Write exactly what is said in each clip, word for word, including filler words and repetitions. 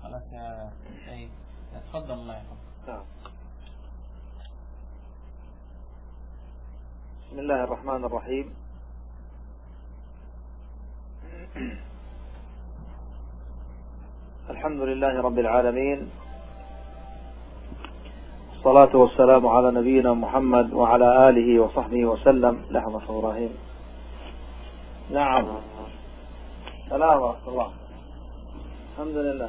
خلاص يا سيد تفضل. الله يحفظك. بسم الله الرحمن الرحيم. الحمد لله رب العالمين، الصلاة والسلام على نبينا محمد وعلى آله وصحبه وسلم. لحظة إبراهيم. نعم. سلام ورحمة الله. الحمد لله.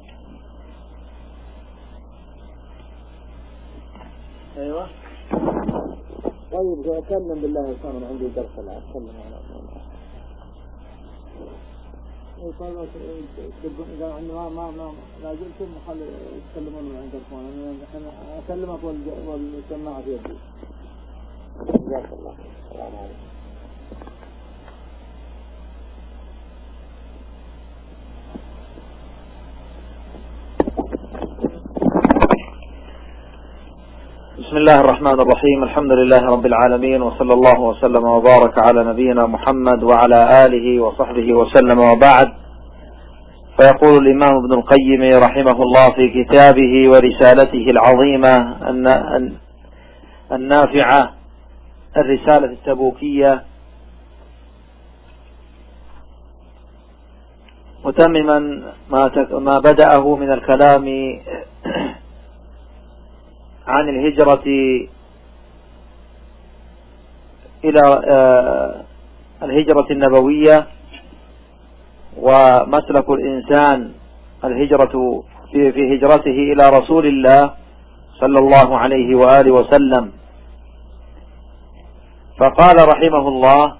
أيوة. طيب أكلم بالله كان عندي درس الآن. أكلم على الله. إذا ما ما ما لا جلتم خل يتكلمون عن درسون. أنا أكلمك والسماعة في يدي. جزاك الله. السلام عليكم. بسم الله الرحمن الرحيم. الحمد لله رب العالمين، وصلى الله وسلم وبارك على نبينا محمد وعلى آله وصحبه وسلم، وبعد. فيقول الإمام ابن القيم رحمه الله في كتابه ورسالته العظيمة النافعة الرسالة التبوكية، متمما ما بدأه من الكلام عن الهجرة إلى الهجرة النبوية ومسلك الإنسان الهجرة في هجرته إلى رسول الله صلى الله عليه وآله وسلم. فقال رحمه الله: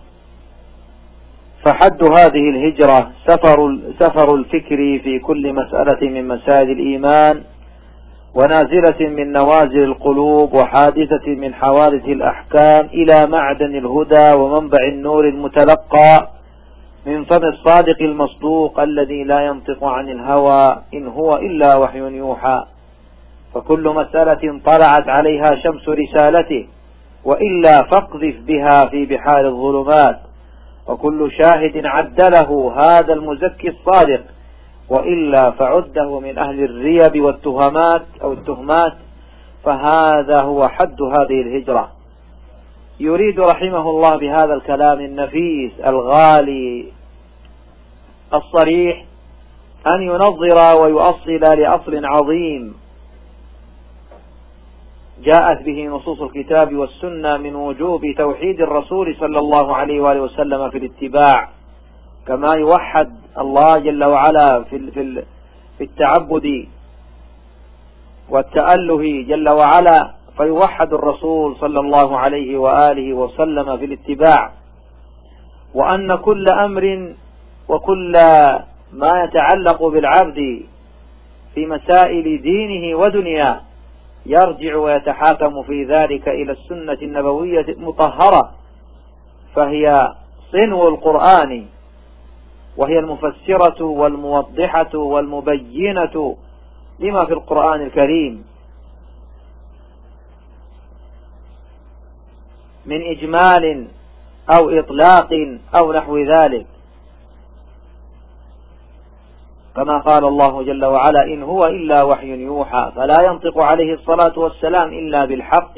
فحد هذه الهجرة سفر, سفر الفكر في كل مسألة من مسائل الإيمان، ونازلة من نوازل القلوب، وحادثة من حوادث الأحكام، إلى معدن الهدى ومنبع النور المتلقى من فم الصادق المصدوق الذي لا ينطق عن الهوى إن هو إلا وحي يوحى. فكل مسألة طلعت عليها شمس رسالته، وإلا فاقذف بها في بحار الظلمات. وكل شاهد عدله هذا المزكي الصادق، وإلا فعده من أهل الريب والتهمات أو التهمات. فهذا هو حد هذه الهجرة. يريد رحمه الله بهذا الكلام النفيس الغالي الصريح أن ينظر ويؤصل لأصل عظيم جاءت به نصوص الكتاب والسنة من وجوب توحيد الرسول صلى الله عليه وآله وسلم في الاتباع، كما يوحد الله جل وعلا في في التعبد والتأله جل وعلا، فيوحد الرسول صلى الله عليه وآله وسلم في الاتباع. وأن كل أمر وكل ما يتعلق بالعبد في مسائل دينه ودنياه يرجع ويتحاكم في ذلك إلى السنة النبوية المطهرة، فهي صنو القرآن، وهي المفسرة والموضحة والمبينة لما في القرآن الكريم من إجمال أو إطلاق أو نحو ذلك، كما قال الله جل وعلا: إن هو إلا وحي يوحى. فلا ينطق عليه الصلاة والسلام إلا بالحق،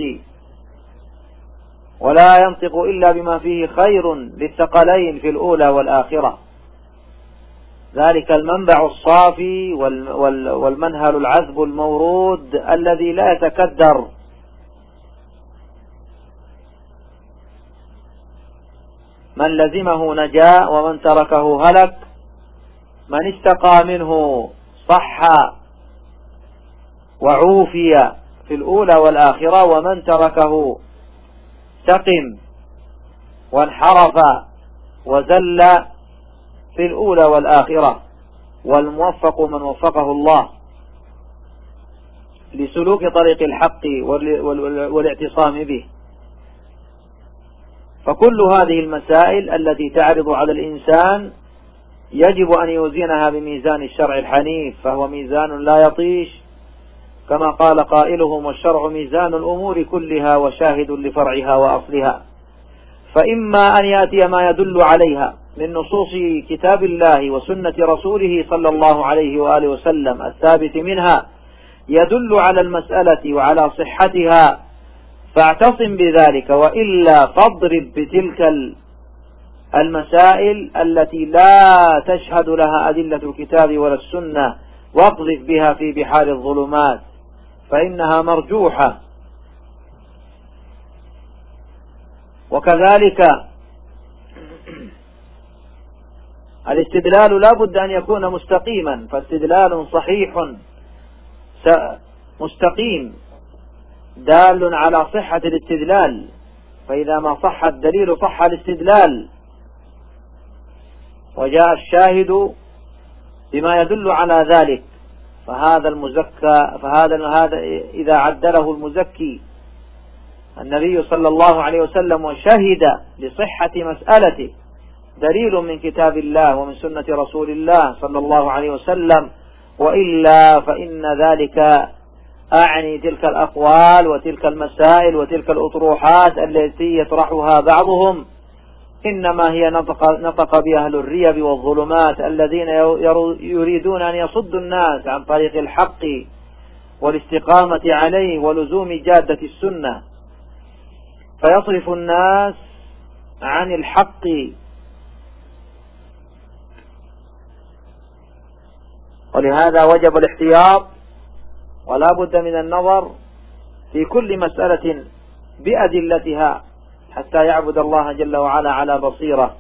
ولا ينطق إلا بما فيه خير للثقلين في الأولى والآخرة. ذلك المنبع الصافي والمنهل العذب المورود الذي لا يتكدر، من لزمه نجا ومن تركه هلك، من استقى منه صح وعوفي في الأولى والآخرة، ومن تركه سقم وانحرف وزل في الأولى والآخرة. والموفق من وفقه الله لسلوك طريق الحق والاعتصام به. فكل هذه المسائل التي تعرض على الإنسان يجب أن يوزنها بميزان الشرع الحنيف، فهو ميزان لا يطيش، كما قال قائلهم: والشرع ميزان الأمور كلها وشاهد لفرعها وأصلها. فإما أن يأتي ما يدل عليها من نصوص كتاب الله وسنة رسوله صلى الله عليه وآله وسلم الثابت منها يدل على المسألة وعلى صحتها فاعتصم بذلك، وإلا فاضرب بتلك المسائل التي لا تشهد لها أدلة الكتاب ولا السنة واقذف بها في بحار الظلمات فإنها مرجوحة. وكذلك الاستدلال لا بد أن يكون مستقيما، فاستدلال صحيح مستقيم دال على صحة الاستدلال، فإذا ما صح الدليل صح الاستدلال، وجاء الشاهد بما يدل على ذلك، فهذا المزكى فهذا هذا إذا عدله المزكي النبي صلى الله عليه وسلم وشهد لصحة مسألته دليل من كتاب الله ومن سنة رسول الله صلى الله عليه وسلم، وإلا فإن ذلك أعني تلك الأقوال وتلك المسائل وتلك الأطروحات التي يطرحها بعضهم إنما هي نطق, نطق بها أهل الريب والظلمات الذين يريدون أن يصدوا الناس عن طريق الحق والاستقامة عليه ولزوم جادة السنة، فيصرف الناس عن الحق. ولهذا وجب الاحتياط ولا بد من النظر في كل مسألة بأدلتها حتى يعبد الله جل وعلا على بصيرة.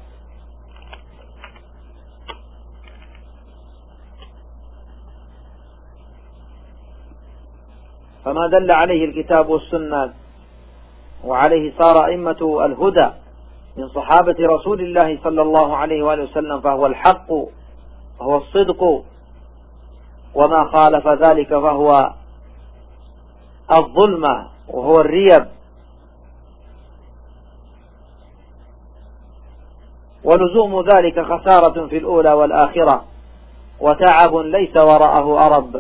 فما دل عليه الكتاب والسنة وعليه صار أئمة الهدى من صحابة رسول الله صلى الله عليه وآله وسلم فهو الحق وهو الصدق، وما خالف ذلك فهو الظلمة وهو الريب. ولزوم ذلك خسارة في الأولى والآخرة وتعب ليس وراءه أرب.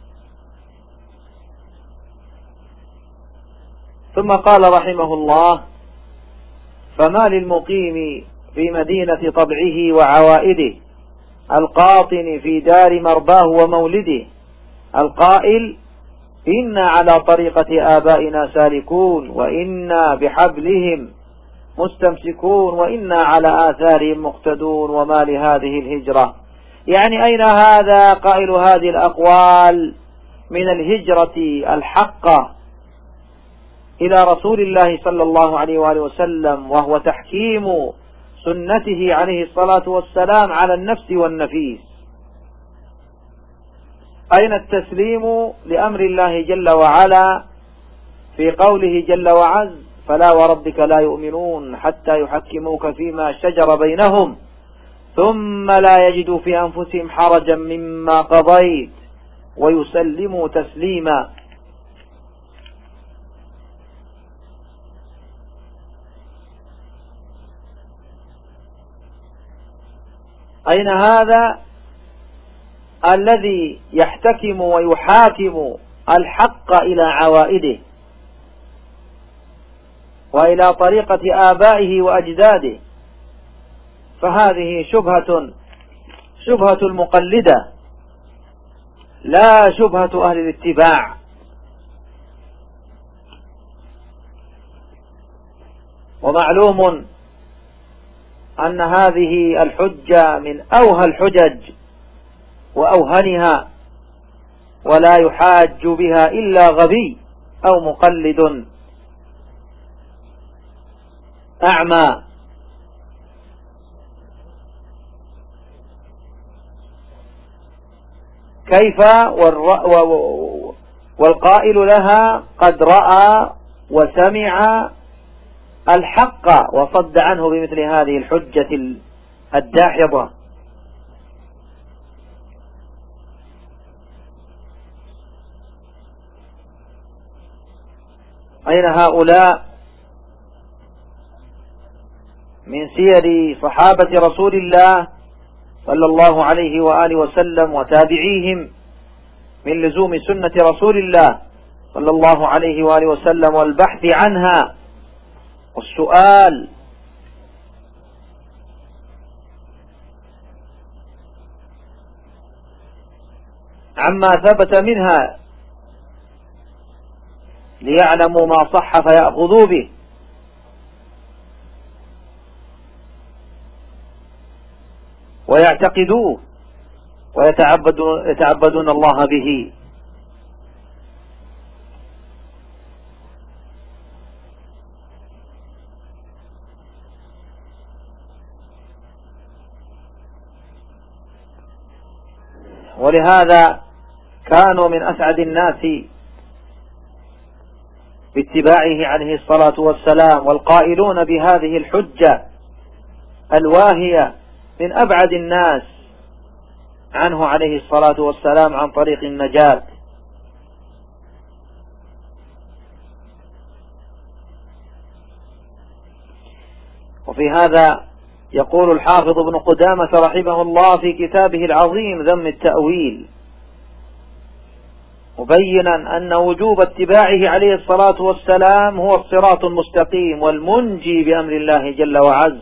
ثم قال رحمه الله: فما للمقيم في مدينة طبعه وعوائده القاطن في دار مرباه ومولده القائل: إنا على طريقة آبائنا سالكون وإنا بحبلهم مستمسكون وإنا على آثارهم مقتدون وما لهذه الهجرة. يعني أين هذا قائل هذه الأقوال من الهجرة الحقة إلى رسول الله صلى الله عليه وآله وسلم، وهو تحكيم سنته عليه الصلاة والسلام على النفس والنفيس؟ أين التسليم لأمر الله جل وعلا في قوله جل وعز: فلا وربك لا يؤمنون حتى يحكموك فيما شجر بينهم ثم لا يجدوا في أنفسهم حرجا مما قضيت ويسلموا تسليما. أين هذا الذي يحتكم ويحاكم الحق إلى عوائده وإلى طريقة آبائه وأجداده؟ فهذه شبهة شبهة المقلدة لا شبهة أهل الاتباع. ومعلوم أن هذه الحجة من أوهى الحجج وأوهنها، ولا يحاج بها إلا غبي أو مقلد أعمى. كيف والقائل لها قد رأى وسمع الحق وصد عنه بمثل هذه الحجة الداحضة؟ أين هؤلاء من سير صحابة رسول الله صلى الله عليه وآله وسلم وتابعيهم من لزوم سنة رسول الله صلى الله عليه وآله وسلم والبحث عنها والسؤال عما ثبت منها ليعلموا ما صح فيأخذوا به، ويعتقدوه ويتعبدون يتعبدون الله به. ولهذا كانوا من أسعد الناس باتباعه عليه الصلاة والسلام، والقائلون بهذه الحجة الواهية من أبعد الناس عنه عليه الصلاة والسلام عن طريق النجاة. وفي هذا يقول الحافظ ابن قدامة رحمه الله في كتابه العظيم ذم التأويل، مبينا أن وجوب اتباعه عليه الصلاة والسلام هو الصراط المستقيم والمنجي بأمر الله جل وعز.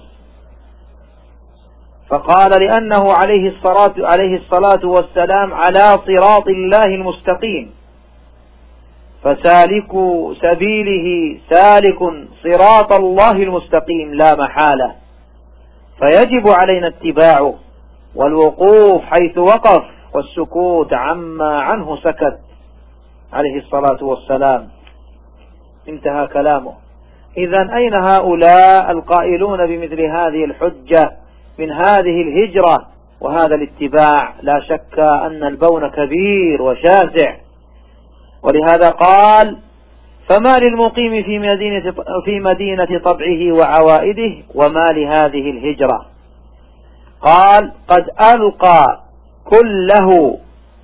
فقال لأنه عليه الصلاة, عليه الصلاة والسلام على صراط الله المستقيم، فسالك سبيله سالك صراط الله المستقيم لا محالة، فيجب علينا اتباعه والوقوف حيث وقف والسكوت عما عنه سكت عليه الصلاة والسلام. انتهى كلامه. إذن أين هؤلاء القائلون بمثل هذه الحجة من هذه الهجرة وهذا الاتباع؟ لا شك أن البون كبير وشاسع، ولهذا قال: فما للمقيم في مدينة, في مدينة طبعه وعوائده وما لهذه الهجرة. قال: قد ألقى كله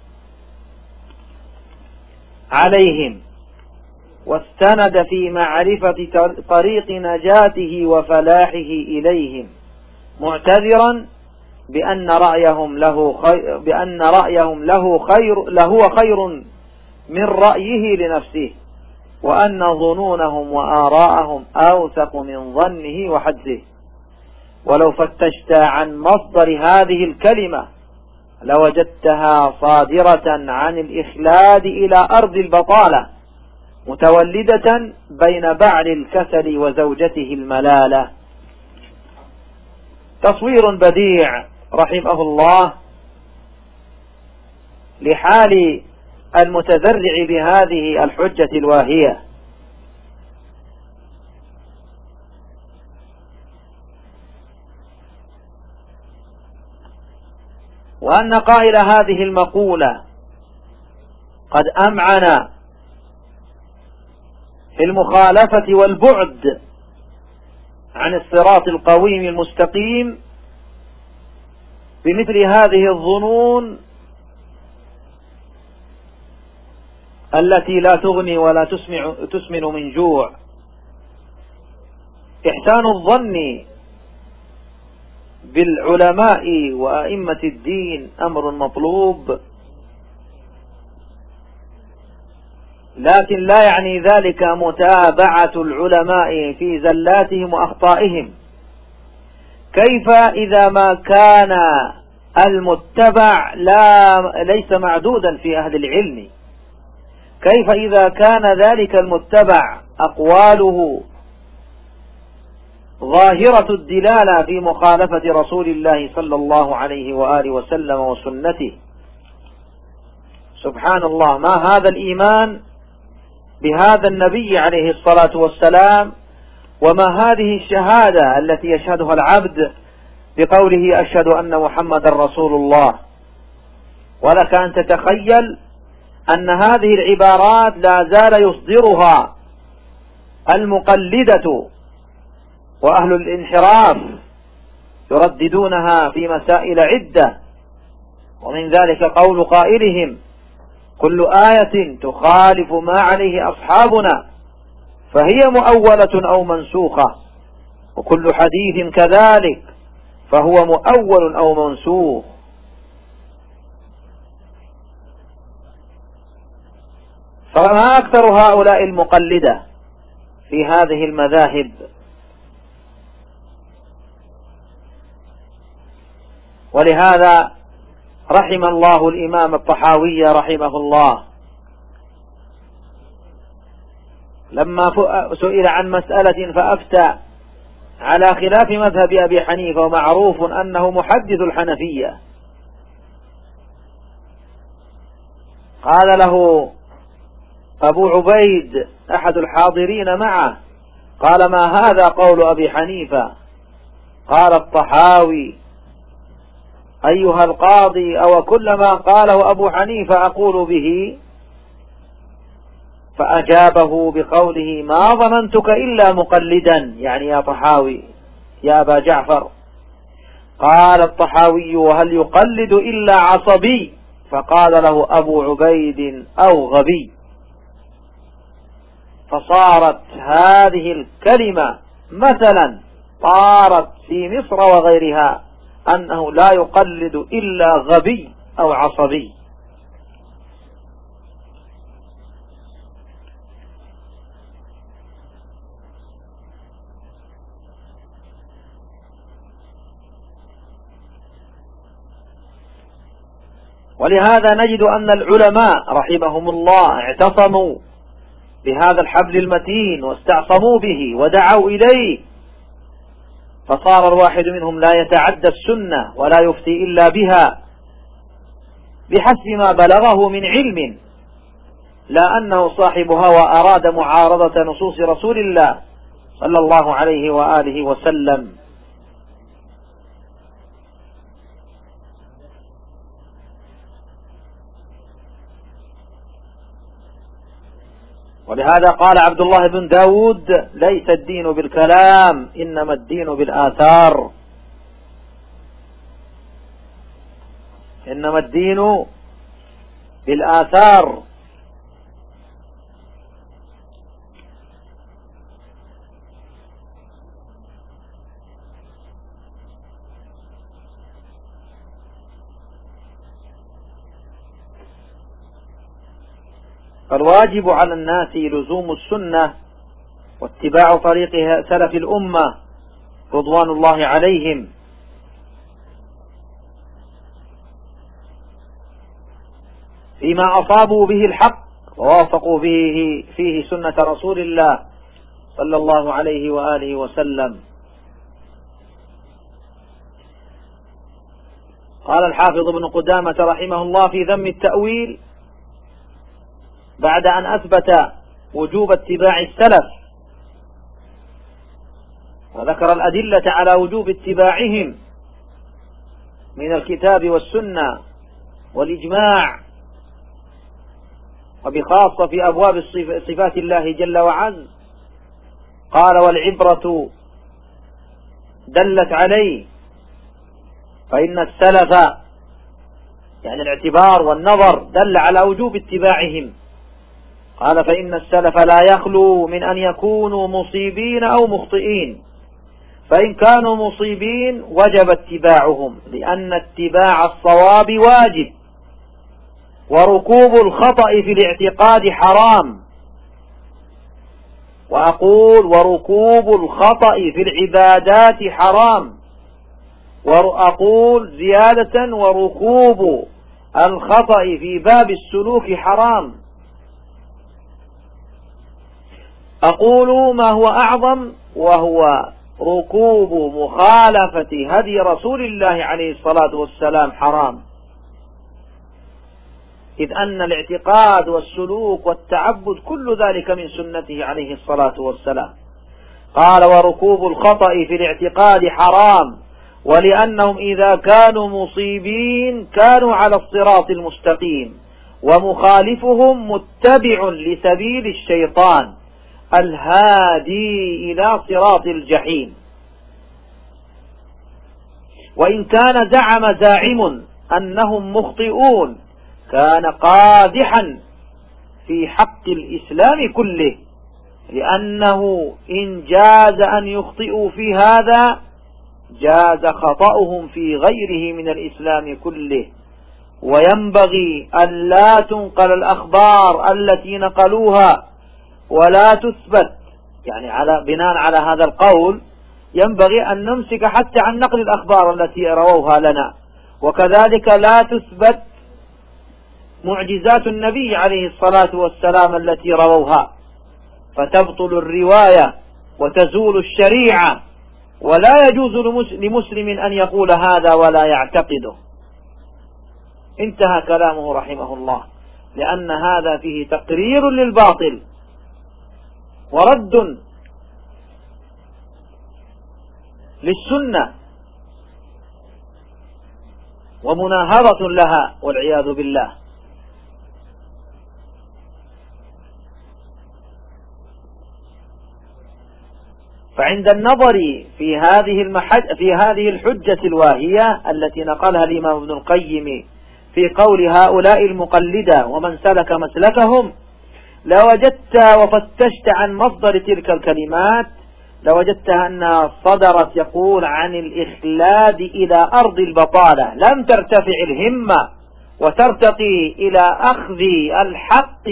عليهم واستند في معرفة طريق نجاته وفلاحه إليهم، معتذرا بأن رأيهم له خير بأن رأيهم له خير لهو خير من رأيه لنفسه، وأن ظنونهم وآراءهم أوثق من ظنه وحدسه. ولو فتشت عن مصدر هذه الكلمة لوجدتها صادرة عن الإخلاد إلى أرض البطالة، متولدة بين بعل الكسل وزوجته الملالة. تصوير بديع رحمه الله لحال المتذرع بهذه الحجة الواهية. وأن قائل هذه المقولة قد أمعن في المخالفة والبعد عن الصراط القويم المستقيم بمثل هذه الظنون التي لا تغني ولا تسمع تسمن من جوع. إحسان الظن بالعلماء وأئمة الدين أمر مطلوب، لكن لا يعني ذلك متابعة العلماء في زلاتهم وأخطائهم. كيف إذا ما كان المتبع لا ليس معدودا في أهل العلم؟ كيف إذا كان ذلك المتبع أقواله ظاهرة الدلالة في مخالفة رسول الله صلى الله عليه وآله وسلم وسنته؟ سبحان الله، ما هذا الإيمان بهذا النبي عليه الصلاة والسلام، وما هذه الشهادة التي يشهدها العبد بقوله أشهد أن محمد رسول الله؟ ولك أن تتخيل أن هذه العبارات لا زال يصدرها المقلدة وأهل الانحراف، يرددونها في مسائل عدة، ومن ذلك قول قائلهم: كل آية تخالف ما عليه أصحابنا فهي مؤولة أو منسوخة، وكل حديث كذلك فهو مؤول أو منسوخ. فما أكثر هؤلاء المقلدة في هذه المذاهب؟ ولهذا رحم الله الإمام الطحاوي رحمه الله، لما سئل عن مسألة فأفتى على خلاف مذهب أبي حنيفة، ومعروف أنه محدث الحنفية، قال له أبو عبيد أحد الحاضرين معه، قال: ما هذا قول أبي حنيفة؟ قال الطحاوي: أيها القاضي، أو كل ما قاله أبو حنيفة أقول به؟ فأجابه بقوله: ما ظننتك إلا مقلدا، يعني يا طحاوي يا أبا جعفر. قال الطحاوي: وهل يقلد إلا عصبي؟ فقال له أبو عبيد: أو غبي. فصارت هذه الكلمة مثلا طارت في مصر وغيرها، أنه لا يقلد إلا غبي أو عصبي. ولهذا نجد أن العلماء رحمهم الله اعتصموا بهذا الحبل المتين واستعصموا به ودعوا إليه، فصار الواحد منهم لا يتعدى السنة ولا يفتي إلا بها بحسب ما بلغه من علم، لا أنه صاحب هوى أراد معارضة نصوص رسول الله صلى الله عليه وآله وسلم. ولهذا قال عبد الله بن داود: ليس الدين بالكلام، إنما الدين بالآثار. إنما الدين بالآثار. فالواجب على الناس لزوم السنة واتباع طريق سلف الأمة رضوان الله عليهم، فيما أصابوا به الحق ووافقوا به فيه سنة رسول الله صلى الله عليه وآله وسلم. قال الحافظ ابن قدامة رحمه الله في ذم التأويل بعد أن أثبت وجوب اتباع السلف وذكر الأدلة على وجوب اتباعهم من الكتاب والسنة والإجماع، وبخاصة في أبواب صفات الله جل وعز، قال: والعبرة دلت عليه، فإن السلف يعني الاعتبار والنظر دل على وجوب اتباعهم. قال: فإن السلف لا يخلو من أن يكونوا مصيبين أو مخطئين، فإن كانوا مصيبين وجب اتباعهم، لأن اتباع الصواب واجب، وركوب الخطأ في الاعتقاد حرام. وأقول وركوب الخطأ في العبادات حرام، وأقول زيادة وركوب الخطأ في باب السلوك حرام. أقول ما هو أعظم، وهو ركوب مخالفة هدي رسول الله عليه الصلاة والسلام حرام، إذ أن الاعتقاد والسلوك والتعبد كل ذلك من سنته عليه الصلاة والسلام. قال: وركوب الخطأ في الاعتقاد حرام، ولأنهم إذا كانوا مصيبين كانوا على الصراط المستقيم، ومخالفهم متبع لسبيل الشيطان الهادي إلى صراط الجحيم. وإن كان زعم زاعم أنهم مخطئون كان قادحا في حق الإسلام كله، لأنه إن جاز أن يخطئوا في هذا جاز خطأهم في غيره من الإسلام كله. وينبغي أن لا تنقل الأخبار التي نقلوها ولا تثبت، يعني على بناء على هذا القول ينبغي أن نمسك حتى عن نقل الأخبار التي رووها لنا، وكذلك لا تثبت معجزات النبي عليه الصلاة والسلام التي رووها، فتبطل الرواية وتزول الشريعة، ولا يجوز لمسلم أن يقول هذا ولا يعتقده. انتهى كلامه رحمه الله، لأن هذا فيه تقرير للباطل ورد للسنة ومناهضة لها والعياذ بالله. فعند النظر في هذه المحج في هذه الحجة الواهية التي نقلها الإمام ابن القيم في قول هؤلاء المقلدة ومن سلك مسلكهم، لوجدت وفتشت عن مصدر تلك الكلمات لوجدتها أنها صدرت يقول عن الإخلاد إلى أرض البطالة، لم ترتفع الهمة وترتقي إلى أخذ الحق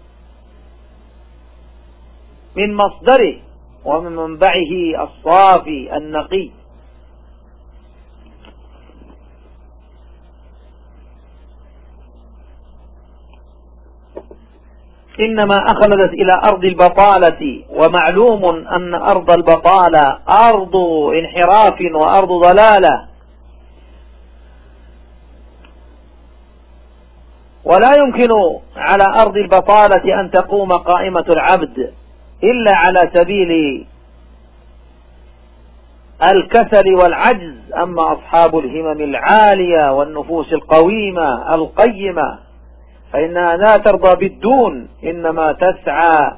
من مصدره ومن منبعه الصافي النقي. إنما أخلدت إلى أرض البطالة، ومعلوم أن أرض البطالة أرض انحراف وأرض ضلالة، ولا يمكن على أرض البطالة أن تقوم قائمة العبد إلا على سبيل الكسل والعجز. أما أصحاب الهمم العالية والنفوس القويمة القيمة فإنها لا ترضى بالدون، إنما تسعى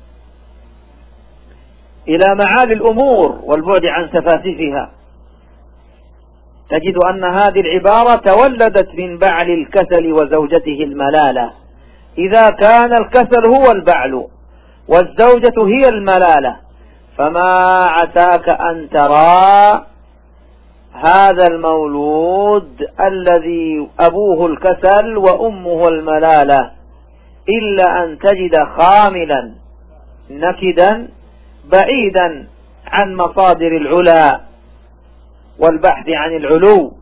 إلى معالي الأمور والبعد عن سفاسفها. تجد أن هذه العبارة تولدت من بعل الكسل وزوجته الملالة. إذا كان الكسل هو البعل والزوجة هي الملالة، فما عساك أن ترى هذا المولود الذي أبوه الكسل وأمه الملالة إلا أن تجد خاملا نكدا بعيدا عن مصادر العلا والبحث عن العلو،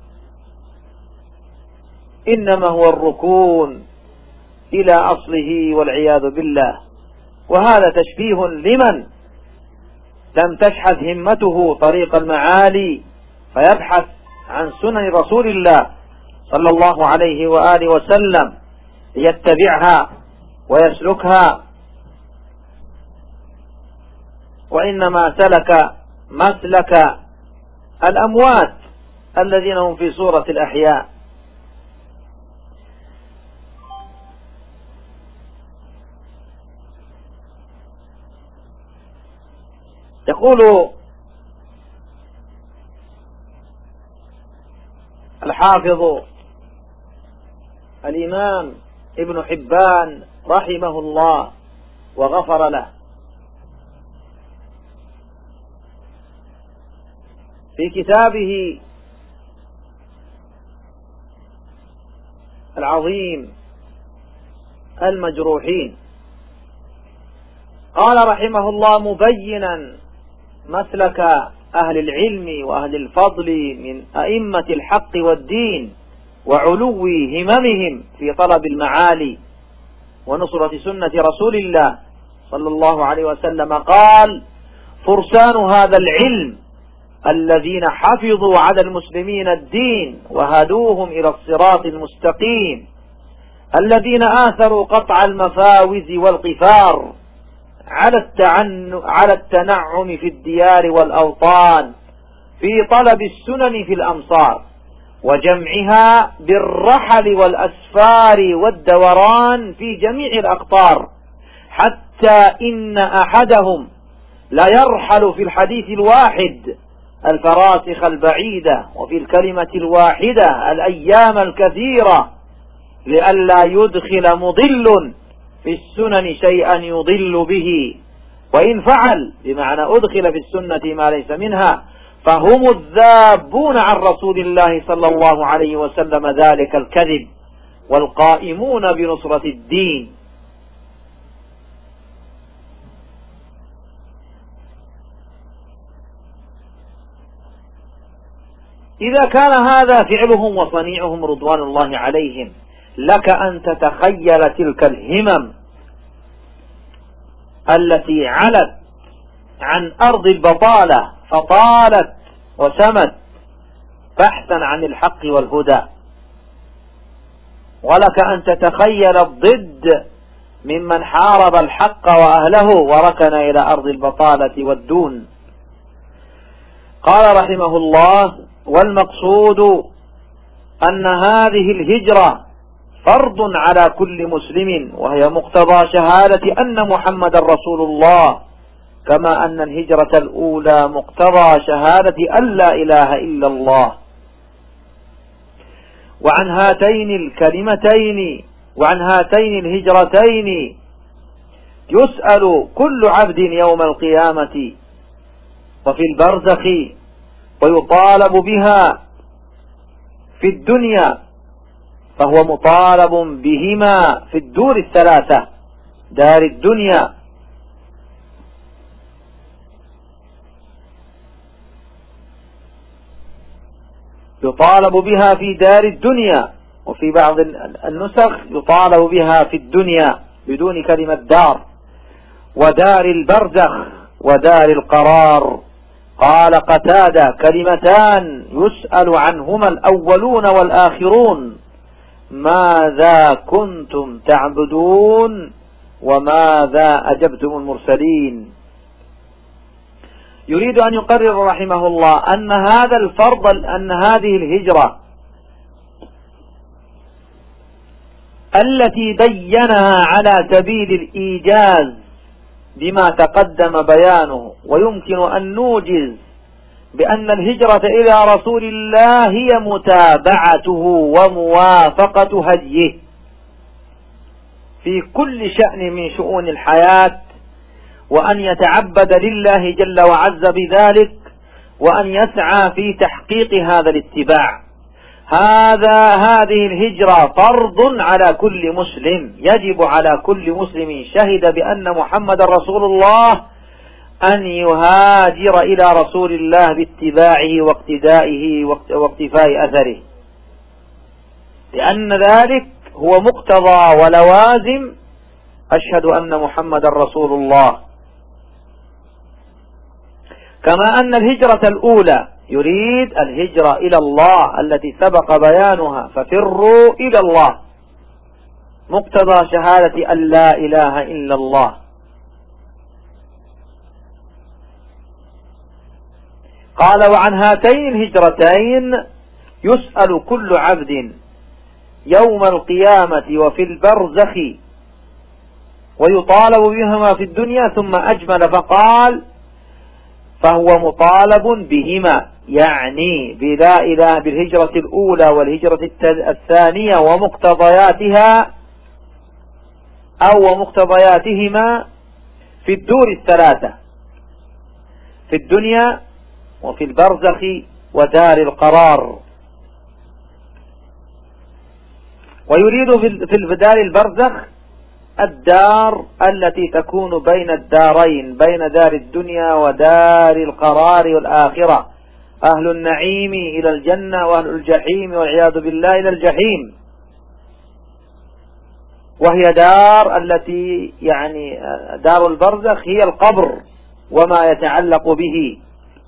إنما هو الركون إلى أصله والعياذ بالله. وهذا تشبيه لمن لم تشحذ همته طريق المعالي فيبحث عن سنن رسول الله صلى الله عليه وآله وسلم ليتبعها ويسلكها، وإنما سلك مسلك الأموات الذين هم في صورة الأحياء. يقول الحافظ الإمام ابن حبان رحمه الله وغفر له في كتابه العظيم المجروحين، قال رحمه الله مبينا مسلك أهل العلم وأهل الفضل من أئمة الحق والدين وعلو هممهم في طلب المعالي ونصرة سنة رسول الله صلى الله عليه وسلم، قال فرسان هذا العلم الذين حفظوا على المسلمين الدين وهدوهم إلى الصراط المستقيم، الذين آثروا قطع المفاوز والقفار على التعن على التنعم في الديار والأوطان في طلب السنن في الأمصار وجمعها بالرحل والأسفار والدوران في جميع الأقطار، حتى إن أحدهم لا يرحل في الحديث الواحد الفراسخ البعيدة وفي الكلمة الواحدة الأيام الكثيرة لئلا يدخل مضل في السنن شيئا يضل به، وإن فعل بمعنى أدخل في السنة ما ليس منها فهم الذابون عن رسول الله صلى الله عليه وسلم ذلك الكذب والقائمون بنصرة الدين. إذا كان هذا فعلهم وصنيعهم رضوان الله عليهم، لك أن تتخيل تلك الهمم التي علت عن أرض البطالة فطالت وسمت بحثا عن الحق والهدى، ولك أن تتخيل الضد ممن حارب الحق وأهله وركن إلى أرض البطالة والدون. قال رحمه الله: والمقصود أن هذه الهجرة فرض على كل مسلم، وهي مقتضى شهادة أن محمد رسول الله، كما أن الهجرة الأولى مقتضى شهادة أن لا إله إلا الله. وعن هاتين الكلمتين وعن هاتين الهجرتين يسأل كل عبد يوم القيامة وفي البرزخ، ويطالب بها في الدنيا، فهو مطالب بهما في الدور الثلاثة: دار الدنيا يطالب بها في دار الدنيا، وفي بعض النسخ يطالب بها في الدنيا بدون كلمة دار، ودار البرزخ ودار القرار. قال قتادة: كلمتان يسأل عنهما الأولون والآخرون: ماذا كنتم تعبدون وماذا أجبتم المرسلين. يريد أن يقرر رحمه الله أن هذا الفرض، أن هذه الهجرة التي بينها على سبيل الإيجاز بما تقدم بيانه، ويمكن أن نوجز بأن الهجرة إلى رسول الله هي متابعته وموافقة هديه في كل شأن من شؤون الحياة، وأن يتعبد لله جل وعز بذلك، وأن يسعى في تحقيق هذا الاتباع. هذا هذه الهجرة فرض على كل مسلم، يجب على كل مسلم شهد بأن محمد رسول الله أن يهاجر إلى رسول الله باتباعه واقتدائه واقتفاء أثره، لأن ذلك هو مقتضى ولوازم أشهد أن محمد رسول الله. كما أن الهجرة الأولى يريد الهجرة إلى الله التي سبق بيانها: ففروا إلى الله، مقتضى شهادة أن لا إله إلا الله. قال: وعن هاتين الهجرتين يسأل كل عبد يوم القيامة وفي البرزخ، ويطالب بهما في الدنيا. ثم أجمل فقال: فهو مطالب بهما، يعني بلا إله بالهجرة الأولى والهجرة الثانية ومقتضياتها أو ومقتضياتهما في الدور الثلاثة: في الدنيا وفي البرزخ ودار القرار. ويريد في دار البرزخ الدار التي تكون بين الدارين، بين دار الدنيا ودار القرار والآخرة، أهل النعيم إلى الجنة وأهل الجحيم والعياذ بالله إلى الجحيم. وهي دار التي يعني دار البرزخ هي القبر وما يتعلق به.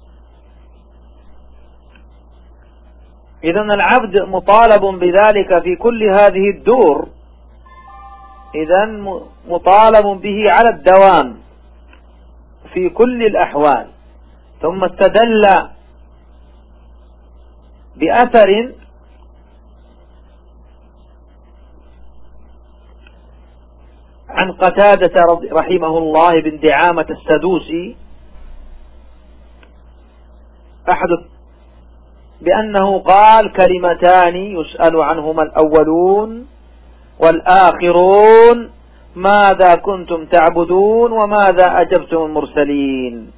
إذن العبد مطالب بذلك في كل هذه الدور، إذن مطالب به على الدوام في كل الأحوال. ثم استدل بأثر عن قتادة رحمه الله بن دعامة السدوسي أحد بأنه قال: كلمتان يسأل عنهما الأولون والآخرون: ماذا كنتم تعبدون وماذا أجبتم المرسلين.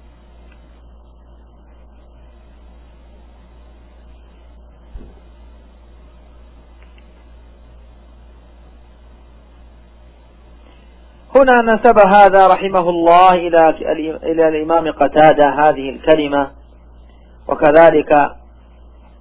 هنا نسب هذا رحمه الله إلى إلى الإمام قتادة هذه الكلمة، وكذلك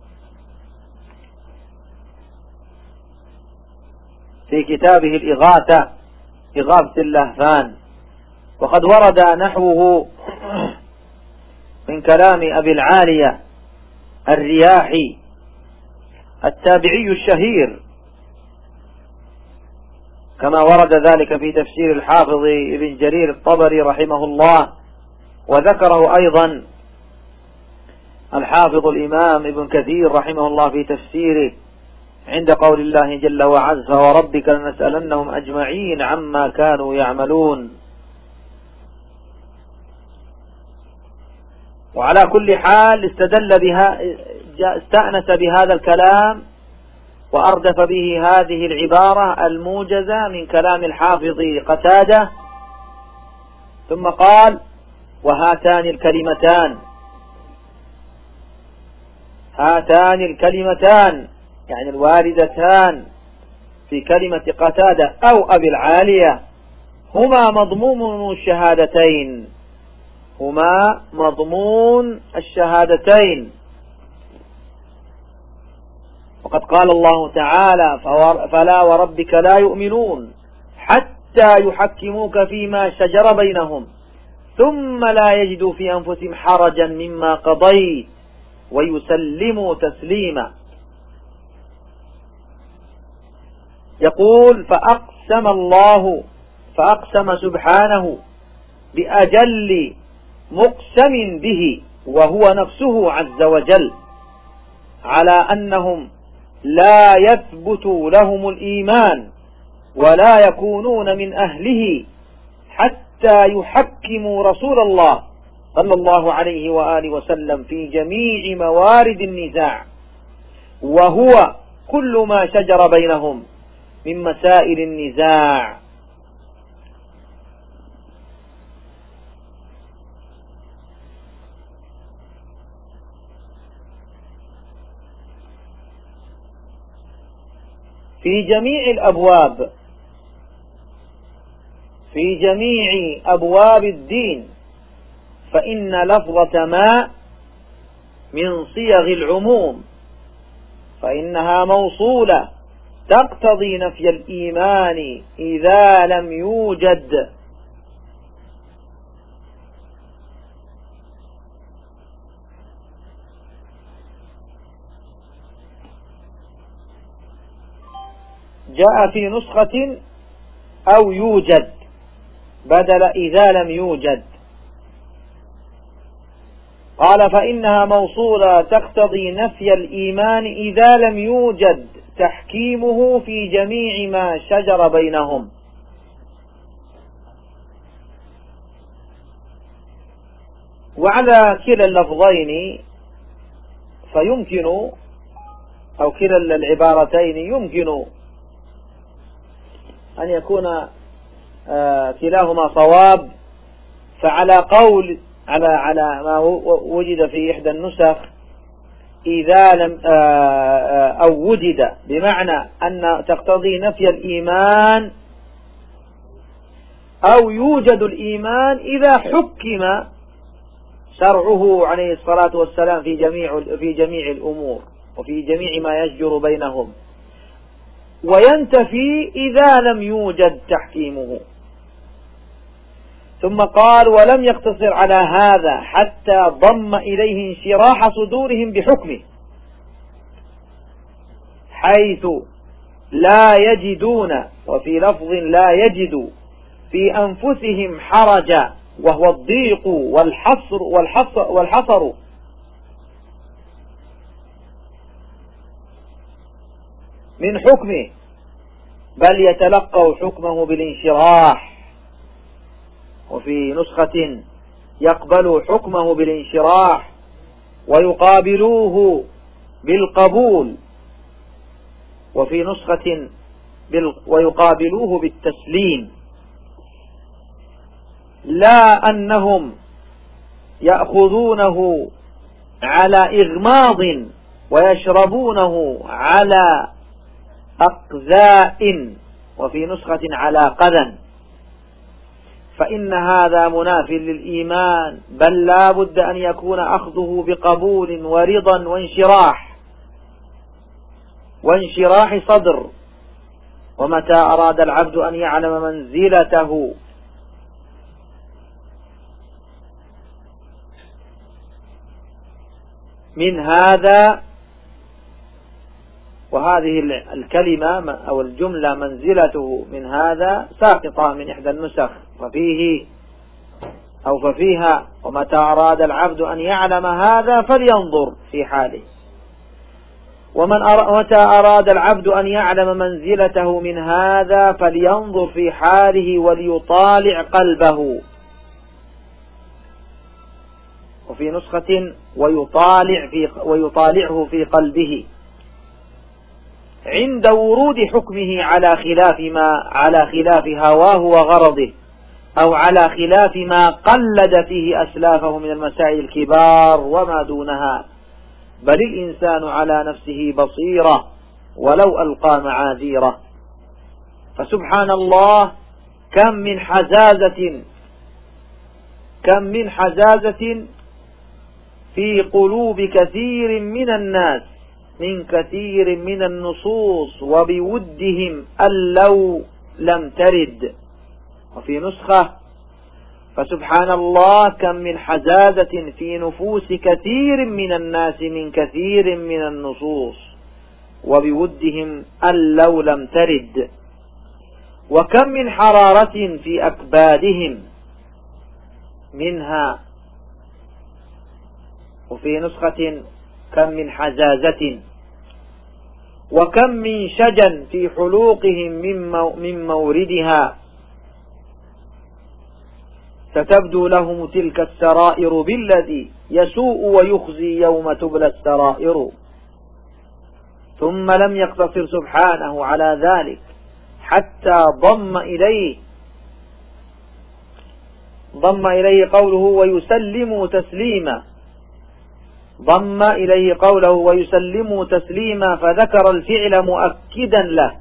في كتابه الإغاثة إغاثة اللهفان. وقد ورد نحوه من كلام أبي العالية الرياحي التابعي الشهير، كما ورد ذلك في تفسير الحافظ ابن جرير الطبري رحمه الله، وذكره أيضا الحافظ الإمام ابن كثير رحمه الله في تفسيره عند قول الله جل وعز: فوربك لنسألنهم أجمعين عما كانوا يعملون. وعلى كل حال استدل بها استأنس بهذا الكلام وأردف به هذه العبارة الموجزة من كلام الحافظ قتادة، ثم قال: وهاتان الكلمتان هاتان الكلمتان يعني الواردتان في كلمة قتادة أو أبي العالية هما مضمون الشهادتين هما مضمون الشهادتين. وقد قال الله تعالى: فلا وربك لا يؤمنون حتى يحكموك فيما شجر بينهم ثم لا يجدوا في أنفسهم حرجا مما قضيت ويسلموا تسليما. يقول: فأقسم الله فأقسم سبحانه بأجل مقسم به وهو نفسه عز وجل على أنهم لا يثبت لهم الإيمان ولا يكونون من أهله حتى يحكموا رسول الله صلى الله عليه وآله وسلم في جميع موارد النزاع، وهو كل ما شجر بينهم من مسائل النزاع. في جميع الأبواب في جميع أبواب الدين فإن لفظة ما من صيغ العموم، فإنها موصولة تقتضي نفي الإيمان إذا لم يوجد جاء في نسخة أو يوجد بدل إذا لم يوجد. قال: فإنها موصولة تقتضي نفي الإيمان إذا لم يوجد تحكيمه في جميع ما شجر بينهم. وعلى كلا اللفظين فيمكن أو كلا العبارتين يمكن أن يكون آه كلاهما صواب. فعلى قول على على ما وجد في إحدى النسخ إذا لم آه أو وجد بمعنى أن تقتضي نفي الإيمان أو يوجد الإيمان إذا حكم شرعه عليه الصلاة والسلام في جميع في جميع الأمور وفي جميع ما يشجر بينهم، وينتفي إذا لم يوجد تحكيمه. ثم قال: ولم يقتصر على هذا حتى ضم إليه انشراح صدورهم بحكمه، حيث لا يجدون وفي لفظ لا يجد في أنفسهم حرجا وهو الضيق والحصر والحصر, والحصر من حكمه، بل يتلقوا حكمه بالانشراح. وفي نسخة يقبل حكمه بالانشراح ويقابلوه بالقبول، وفي نسخة ويقابلوه بالتسليم، لا أنهم يأخذونه على إغماض ويشربونه على أقذاء، وفي نسخة على قذى، فإن هذا مناف للإيمان، بل لا بد أن يكون أخذه بقبول ورضا وانشراح وانشراح صدر ومتى أراد العبد أن يعلم منزلته من هذا، وهذه الكلمة أو الجملة منزلته من هذا ساقطة من إحدى النسخ، ففيه أو ففيها ومتى أراد العبد أن يعلم هذا فلينظر في حاله. ومن متى أراد العبد أن يعلم منزلته من هذا فلينظر في حاله وليطالع قلبه. وفي نسخة ويطالع في ويطالعه في قلبه عند ورود حكمه على خلاف ما على خلاف هواه وغرضه، أو على خلاف ما قلد فيه أسلافه من المسائل الكبار وما دونها. بل الإنسان على نفسه بصيرة ولو ألقى معاذيره. فسبحان الله، كم من حزازة كم من حزازة في قلوب كثير من الناس من كثير من النصوص وبودهم أن لو لم ترد. وفي نسخة فسبحان الله كم من حزازة في نفوس كثير من الناس من كثير من النصوص وبودهم أن لو لم ترد. وكم من حرارة في أكبادهم منها. وفي نسخة كم من حزازة. وكم من شجن في حلوقهم من موردها. ستبدو لهم تلك السرائر بالذي يسوء ويخزي يوم تبلى السرائر. ثم لم يقتصر سبحانه على ذلك حتى ضم إليه ضم إليه قوله ويسلموا تسليما ضم إليه قوله ويسلموا تسليما فذكر الفعل مؤكدا له.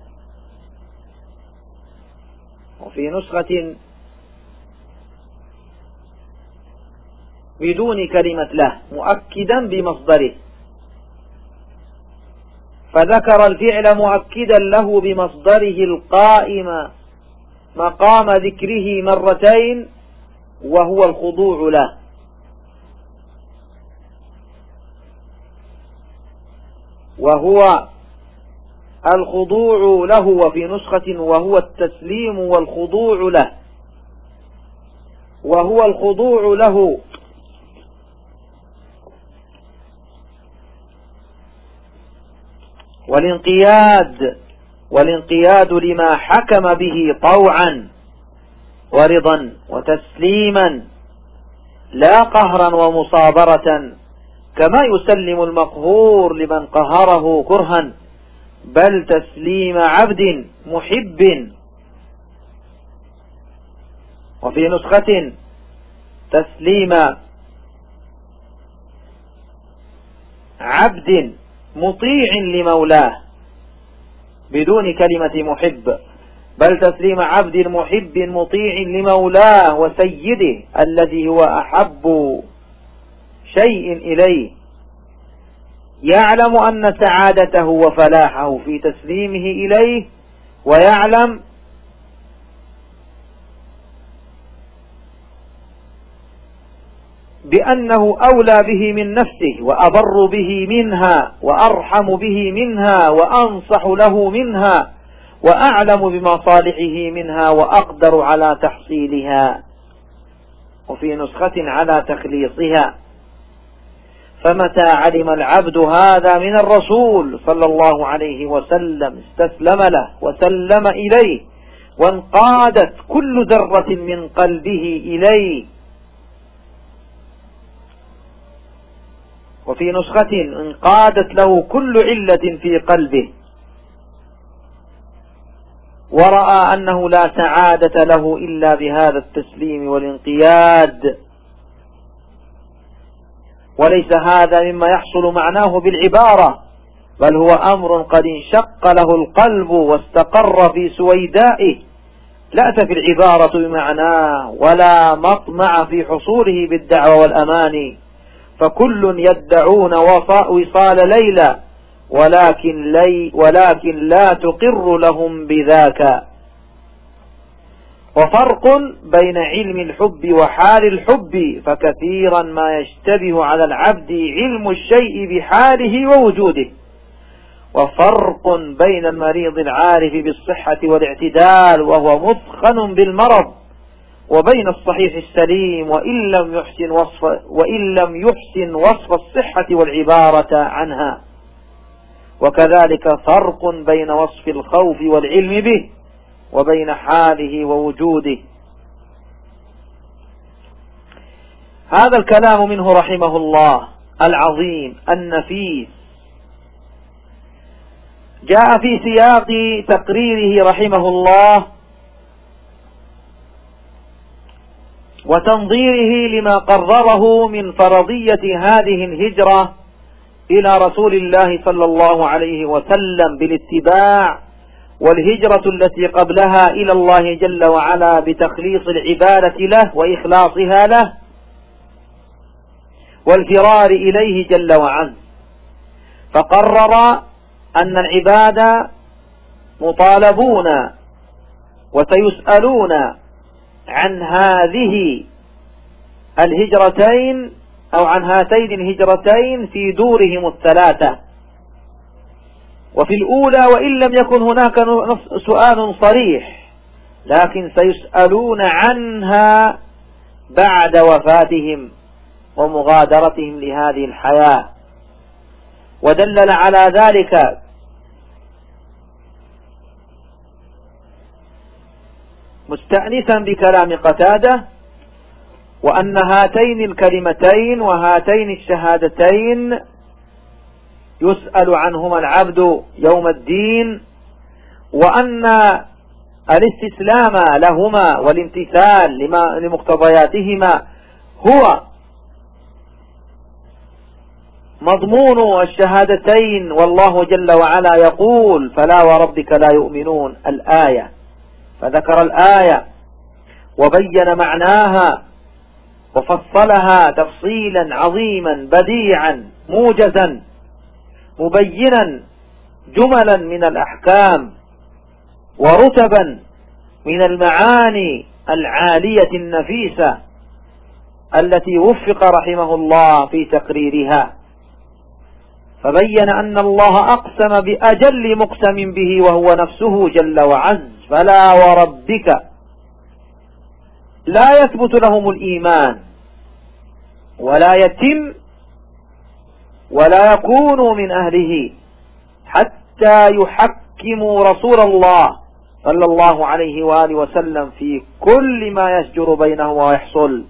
وفي نسخة بدون كلمة له مؤكدا بمصدره، فذكر الفعل مؤكدا له بمصدره القائم مقام ذكره مرتين وهو الخضوع له. وهو الخضوع له. وفي نسخة وهو التسليم والخضوع له. وهو الخضوع له والانقياد والانقياد لما حكم به طوعا ورضا وتسليما، لا قهرا ومصابرة كما يسلم المقهور لمن قهره كرها، بل تسليم عبد محب. وفي نسخة تسليم عبد مطيع لمولاه بدون كلمة محب، بل تسليم عبد محب مطيع لمولاه وسيده الذي هو أحب شيء إليه، يعلم أن سعادته وفلاحه في تسليمه إليه، ويعلم بأنه أولى به من نفسه وأبر به منها وأرحم به منها وأنصح له منها وأعلم بمصالحه منها وأقدر على تحصيلها. وفي نسخة على تخليصها. فمتى علم العبد هذا من الرسول صلى الله عليه وسلم استسلم له وسلم إليه، وانقادت كل ذرة من قلبه إليه. وفي نسخة انقادت له كل علة في قلبه، ورأى أنه لا سعادة له إلا بهذا التسليم والانقياد. وليس هذا مما يحصل معناه بالعبارة، بل هو أمر قد انشق له القلب واستقر في سويدائه، لا في العبارة بمعناه ولا مطمع في حصوله بالدعوة والأمان. فكل يدعون وصال ليلى ولكن, لي ولكن لا تقر لهم بذاك. وفرق بين علم الحب وحال الحب، فكثيرا ما يشتبه على العبد علم الشيء بحاله ووجوده. وفرق بين المريض العارف بالصحة والاعتدال وهو مثخن بالمرض، وبين الصحيح السليم وإن لم يحسن وصف, وإن لم يحسن وصف الصحة والعبارة عنها. وكذلك فرق بين وصف الخوف والعلم به وبين حاله ووجوده. هذا الكلام منه رحمه الله العظيم النفيس جاء في سياق تقريره رحمه الله وتنظيره لما قرره من فرضية هذه الهجرة إلى رسول الله صلى الله عليه وسلم بالاتباع، والهجرة التي قبلها إلى الله جل وعلا بتخليص العبادة له وإخلاصها له والفرار إليه جل وعلا. فقرر أن العباد مطالبون وسيسألون عن هذه الهجرتين أو عن هاتين الهجرتين في دورهم الثلاثة. وفي الأولى وإن لم يكن هناك سؤال صريح، لكن سيسألون عنها بعد وفاتهم ومغادرتهم لهذه الحياة. ودلل على ذلك مستأنسا بكلام قتادة: وأن هاتين الكلمتين وهاتين الشهادتين يسأل عنهما العبد يوم الدين، وأن الاستسلام لهما والامتثال لما لمقتضياتهما هو مضمون الشهادتين. والله جل وعلا يقول: فلا وربك لا يؤمنون، الآية، فذكر الآية وبين معناها وفصلها تفصيلا عظيما بديعا موجزا مبينا جملا من الأحكام ورتبا من المعاني العالية النفيسة التي وفق رحمه الله في تقريرها. فبين أن الله أقسم بأجل مقسم به وهو نفسه جل وعز: فلا وربك لا يثبت لهم الإيمان ولا يتم ولا يكونوا من أهله حتى يحكموا رسول الله صلى الله عليه وآله وسلم في كل ما يشجر بينهم ويحصل.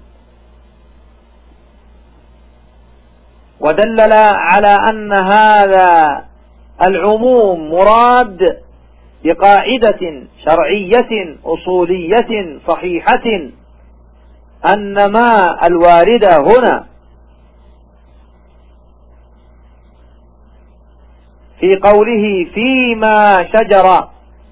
ودلل على أن هذا العموم مراد بقاعدة شرعية أصولية صحيحة، أن ما الواردة هنا في قوله فيما شجر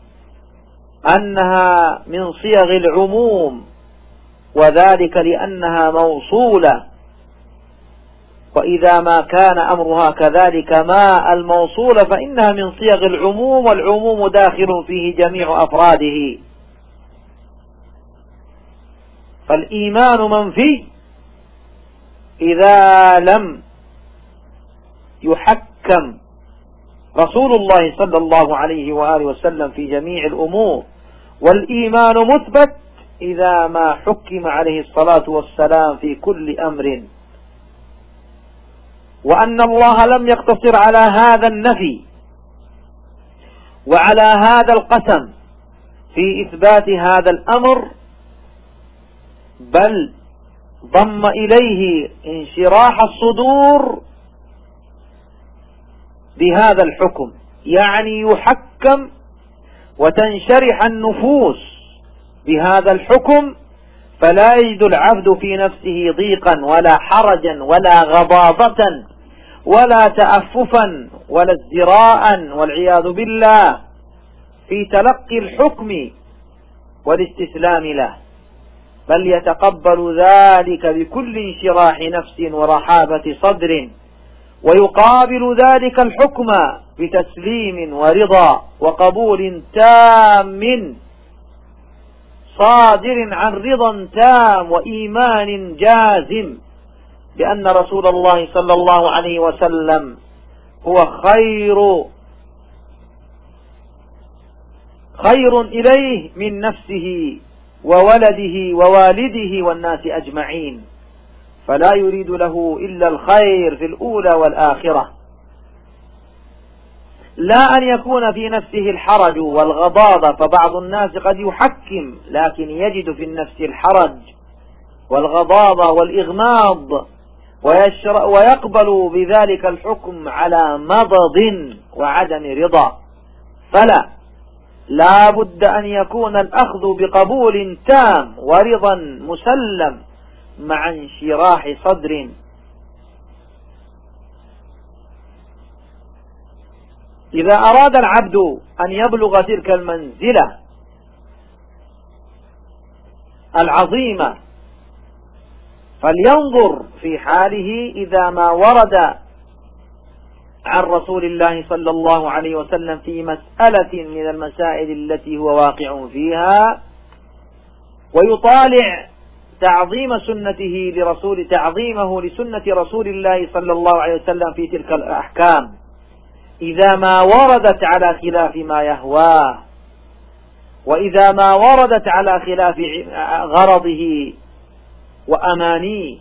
أنها من صيغ العموم، وذلك لأنها موصولة، وإذا ما كان أمرها كذلك ما الموصولة فإنها من صيغ العموم، والعموم داخل فيه جميع أفراده. فالإيمان منفي إذا لم يحكم رسول الله صلى الله عليه وآله وسلم في جميع الأمور، والإيمان مثبت إذا ما حكم عليه الصلاة والسلام في كل أمر. وأن الله لم يقتصر على هذا النفي وعلى هذا القسم في إثبات هذا الأمر، بل ضم إليه انشراح الصدور بهذا الحكم، يعني يحكم وتنشرح النفوس بهذا الحكم، فلا يجد العبد في نفسه ضيقا ولا حرجا ولا غضاضة ولا تأففا ولا ازدراء والعياذ بالله في تلقي الحكم والاستسلام له، بل يتقبل ذلك بكل انشراح نفس ورحابة صدر، ويقابل ذلك الحكم بتسليم ورضا وقبول تام صادر عن رضا تام وإيمان جازم بأن رسول الله صلى الله عليه وسلم هو خير خير إليه من نفسه وولده ووالده والناس أجمعين، فلا يريد له إلا الخير في الأولى والآخرة، لا أن يكون في نفسه الحرج والغضاضة، فبعض الناس قد يحكم لكن يجد في النفس الحرج والغضاضة والإغماض ويقبل بذلك الحكم على مضض وعدم رضا. فلا لا بد أن يكون الأخذ بقبول تام ورضا مسلم مع انشراح صدر. إذا أراد العبد أن يبلغ تلك المنزلة العظيمة فلينظر في حاله إذا ما ورد عن رسول الله صلى الله عليه وسلم في مسألة من المسائل التي هو واقع فيها، ويطالع تعظيم سنته لرسول تعظيمه لسنة رسول الله صلى الله عليه وسلم في تلك الأحكام إذا ما وردت على خلاف ما يهواه، وإذا ما وردت على خلاف غرضه وأمانيه،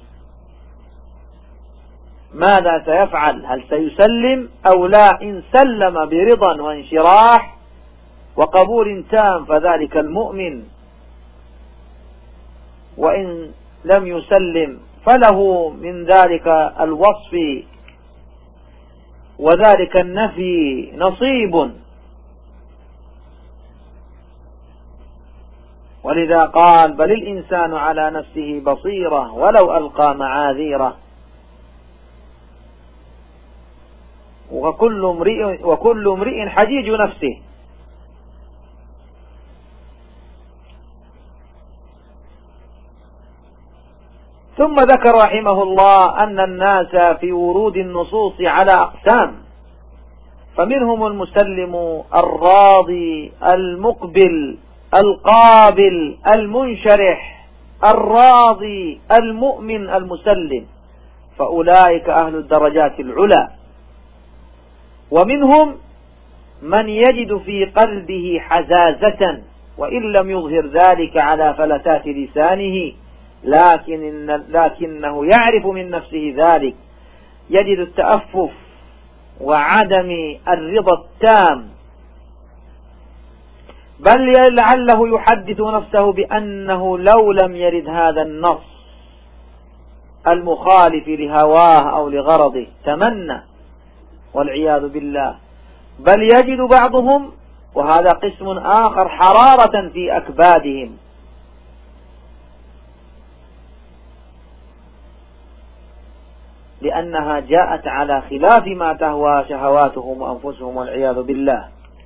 ماذا سيفعل؟ هل سيسلم أو لا؟ إن سلم برضا وانشراح وقبول تام فذلك المؤمن، وإن لم يسلم فله من ذلك الوصف وذلك النفي نصيب. ولذا قال: بل الإنسان على نفسه بصيرة ولو ألقى معاذيره. وكل امرئ وكل امرئ حجيج نفسه. ثم ذكر رحمه الله أن الناس في ورود النصوص على أقسام، فمنهم المسلم الراضي المقبل القابل المنشرح الراضي المؤمن المسلم، فأولئك أهل الدرجات العلى. ومنهم من يجد في قلبه حزازة وإن لم يظهر ذلك على فلتات لسانه، لكن لكنه يعرف من نفسه ذلك، يجد التأفف وعدم الرضا التام، بل لعله يحدث نفسه بأنه لو لم يرد هذا النص المخالف لهواه أو لغرضه تمنى، والعياذ بالله. بل يجد بعضهم، وهذا قسم آخر، حرارة في أكبادهم، لأنها جاءت على خلاف ما تهوى شهواتهم وأنفسهم والعياذ بالله.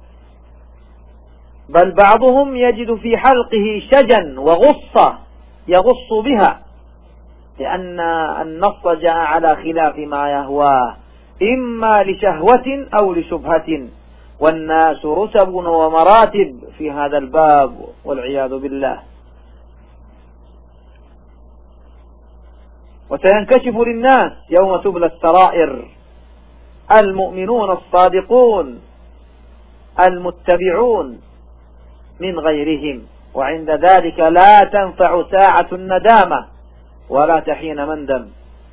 بل بعضهم يجد في حلقه شجا وغصة يغص بها، لأن النص جاء على خلاف ما يهواه إما لشهوة أو لشبهة، والناس رتب ومراتب في هذا الباب والعياذ بالله. وسينكشف للناس يوم تبلى السرائر المؤمنون الصادقون المتبعون من غيرهم، وعند ذلك لا تنفع ساعة الندامة ولا تحين مندم.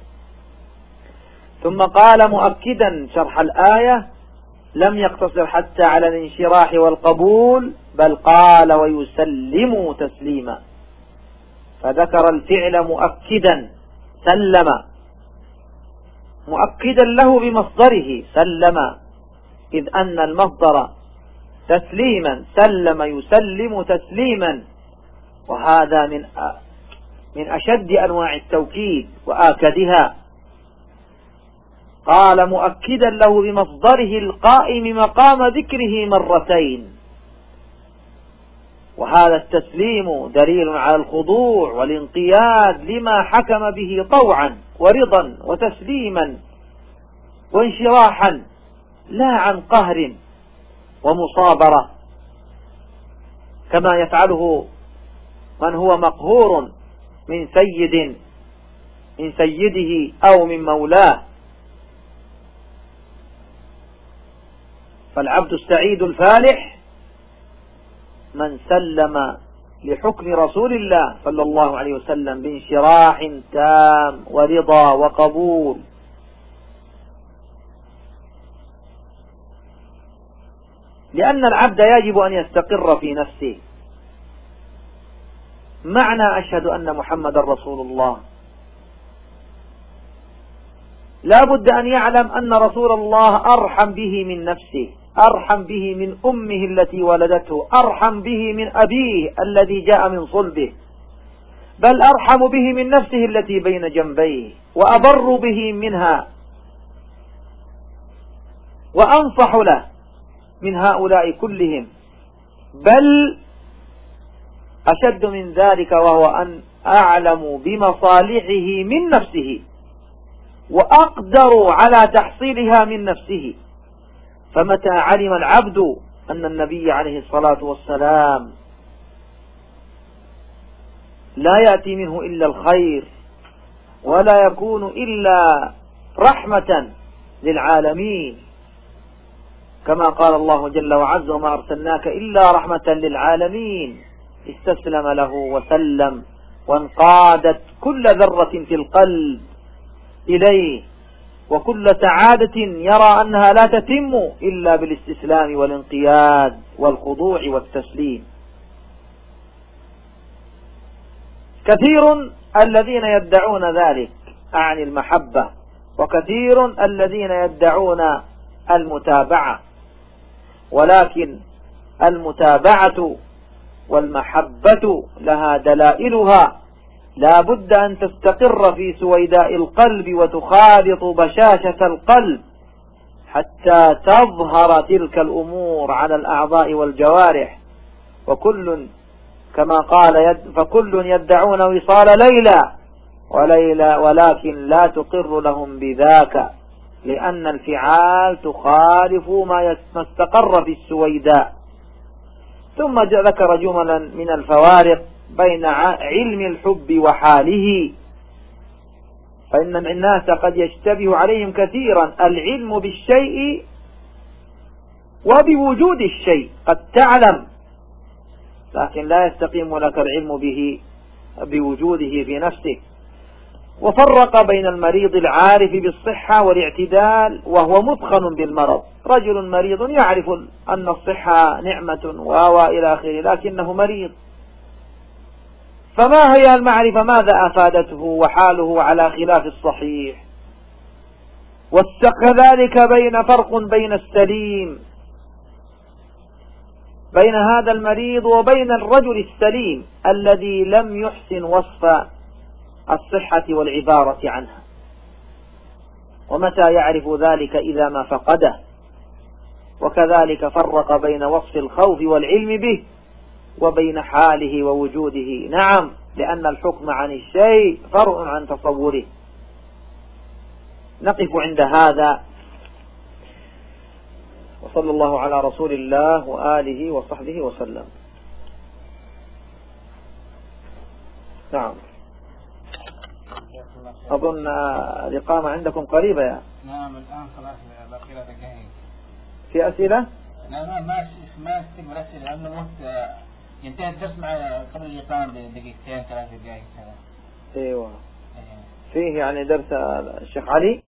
ثم قال مؤكدا شرح الآية: لم يقتصر حتى على الانشراح والقبول، بل قال: ويسلموا تسليما، فذكر الفعل مؤكدا سلم، مؤكدا له بمصدره سلم، إذ أن المصدر تسليما، سلم يسلم تسليما، وهذا من من أشد أنواع التوكيد وآكدها. قال مؤكدا له بمصدره القائم مقام ذكره مرتين، وهذا التسليم دليل على الخضوع والانقياد لما حكم به طوعا ورضا وتسليما وانشراحا لا عن قهر ومصابرة كما يفعله من هو مقهور من سيد من سيده أو من مولاه. فالعبد السعيد الفالح من سلم لحكم رسول الله صلى الله عليه وسلم بانشراح تام ورضا وقبول. لأن العبد يجب أن يستقر في نفسه. معنى أشهد أن محمد رسول الله لا بد أن يعلم أن رسول الله أرحم به من نفسه، أرحم به من أمه التي ولدته، أرحم به من أبيه الذي جاء من صلبه، بل أرحم به من نفسه التي بين جنبيه، وأبر به منها، وأنصح له من هؤلاء كلهم، بل أشد من ذلك وهو أن أعلم بمصالحه من نفسه وأقدر على تحصيلها من نفسه. فمتى علم العبد أن النبي عليه الصلاة والسلام لا يأتي منه إلا الخير ولا يكون إلا رحمة للعالمين، كما قال الله جل وعز وما أرسلناك إلا رحمة للعالمين، استسلم له وسلم وانقادت كل ذرة في القلب إليه، وكل سعادة يرى أنها لا تتم إلا بالاستسلام والانقياد والخضوع والتسليم. كثير الذين يدعون ذلك عن المحبة، وكثير الذين يدعون المتابعة، ولكن المتابعة والمحبة لها دلائلها لا بد أن تستقر في سويداء القلب وتخالط بشاشة القلب حتى تظهر تلك الأمور على الأعضاء والجوارح. وكل كما قال يد فكل يدعون وصال ليلى وليلى ولكن لا تقر لهم بذاك، لأن الفعال تخالف ما استقر في السويداء. ثم ذكر جملا من الفوارق بين علم الحب وحاله، فإن الناس قد يشتبه عليهم كثيرا العلم بالشيء وبوجود الشيء، قد تعلم لكن لا يستقيم لك العلم به بوجوده في نفسك. وفرق بين المريض العارف بالصحة والاعتدال وهو مثخن بالمرض. رجل مريض يعرف أن الصحة نعمة وإلى آخره لكنه مريض، فما هي المعرفة؟ ماذا أفادته وحاله على خلاف الصحيح؟ وكذلك بين فرق بين السليم، بين هذا المريض وبين الرجل السليم الذي لم يحسن وصف الصحة والعبارة عنها. ومتى يعرف ذلك إذا ما فقده؟ وكذلك فرق بين وصف الخوف والعلم به وبين حاله ووجوده. نعم، لأن الحكم عن الشيء فرع عن تصوره. نقف عند هذا، وصلى الله على رسول الله وآله وصحبه وسلم. نعم، أظن الإقامة عندكم قريبة يا نعم الآن خلاص الأخيرة جاهز. في أسئلة؟ لا ما ما ما استقبل أسئلة لأن الوقت ينتهي الدرس مع قبل الإقامة بدقيقتين ثلاث دقائق. أيوة. فيه يعني درس الشيخ علي.